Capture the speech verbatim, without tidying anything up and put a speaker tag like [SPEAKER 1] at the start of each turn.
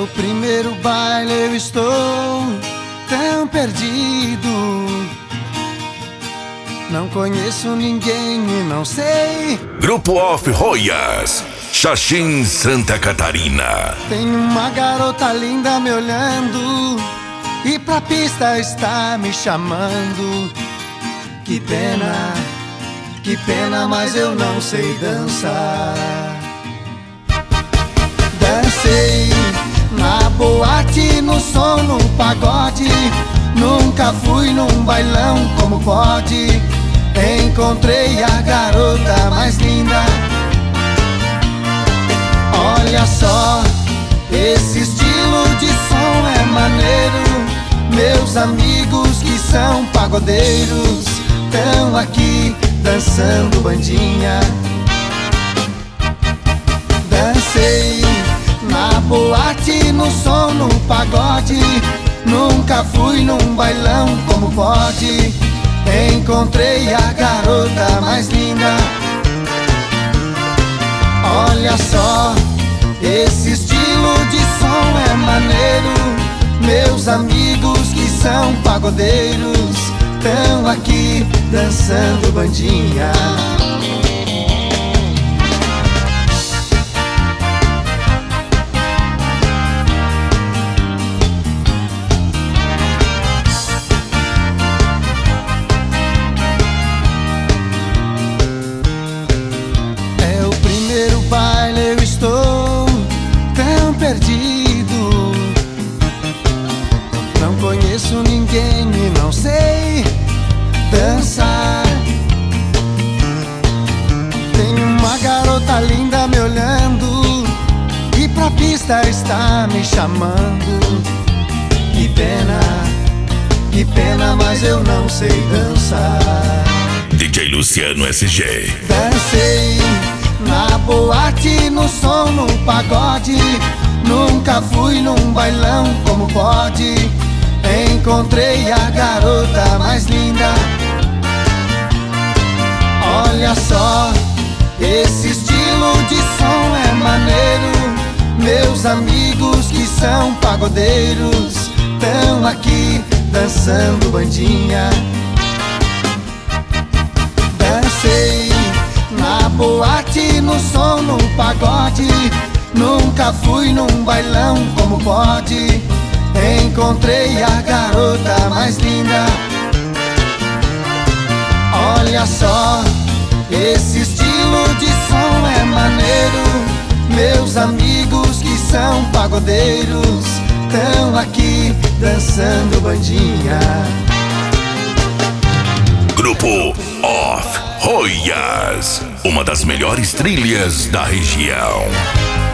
[SPEAKER 1] o primeiro baile, eu estou tão perdido. Não conheço ninguém e não sei.
[SPEAKER 2] Grupo Off Joias, Xaxim, Santa Catarina.
[SPEAKER 1] Tem uma garota linda me olhando e pra pista está me chamando. Que pena, que pena, mas eu não sei dançar. Dancei na boate, no som, num pagode. Nunca fui num bailão, como pode? Encontrei a garota mais linda. Olha só, esse estilo de som é maneiro. Meus amigos que são pagodeiros estão aqui dançando bandinha. Dancei na boate, no som, num pagode. Nunca fui num bailão, como pode? Encontrei a garota mais linda. Olha só, esse estilo de som é maneiro. Meus amigos que são pagodeiros estão aqui dançando bandinha. É o primeiro baile, eu estou tão perdido. Não conheço ninguém e não sei dançar. Tem uma garota linda me olhando e pra pista está me chamando. Que pena, que pena, mas eu não sei dançar.
[SPEAKER 2] D J Luciano S G.
[SPEAKER 1] Dancei na boate, no som, num pagode. Nunca fui num bailão, como pode? Encontrei a garota mais linda. Olha só, esse estilo de som é maneiro. Meus amigos que são pagodeiros estão aqui dançando bandinha. Dancei na boate, no som, num pagode. Nunca fui num bailão, como pode? Encontrei a garota mais linda. Olha só, esse estilo de som é maneiro. Meus amigos que são pagodeiros estão aqui dançando bandinha.
[SPEAKER 2] Grupo Off Joias, uma das melhores trilhas da região.